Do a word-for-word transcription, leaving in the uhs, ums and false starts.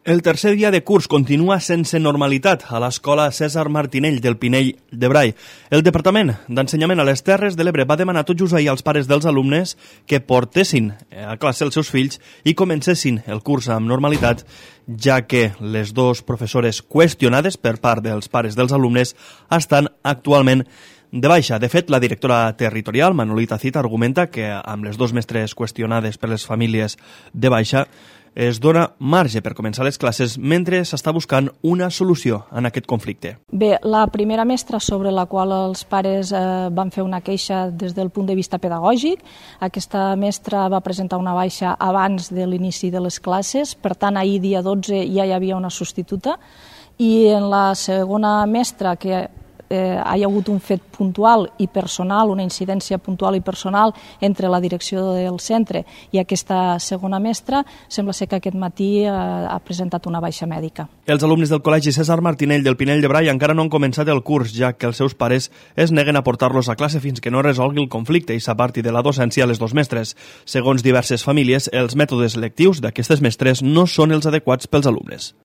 El tercer dia de curs continua sense normalitat a l'escola Cèsar Martinell del Pinell de Brai. El Departament d'Ensenyament a les Terres de l'Ebre va demanar tot just ahir als pares dels alumnes que portessin a classe els seus fills i comencessin el curs amb normalitat, ja que les dues professores qüestionades per part dels pares dels alumnes estan actualment de baixa. De fet, la directora territorial, Manolita Cita, argumenta que amb les dues mestres qüestionades per les famílies de baixa es dona marge per començar les classes mentre s'està buscant una solució en aquest conflicte. Bé, la primera mestra sobre la qual els pares eh, van fer una queixa des del punt de vista pedagògic, aquesta mestra va presentar una baixa abans de l'inici de les classes, per tant ahir dia dotze ja hi havia una substituta, i en la segona mestra que Eh, hi ha hagut un fet puntual i personal, una incidència puntual i personal entre la direcció del centre i aquesta segona mestra, sembla ser que aquest matí eh, ha presentat una baixa mèdica. Els alumnes del Col·legi Cèsar Martinell del Pinell de Brai encara no han començat el curs, ja que els seus pares es neguen a portar-los a classe fins que no resolgui el conflicte i s'aparti de la docència a les dos mestres. Segons diverses famílies, els mètodes lectius d'aquestes mestres no són els adequats pels alumnes.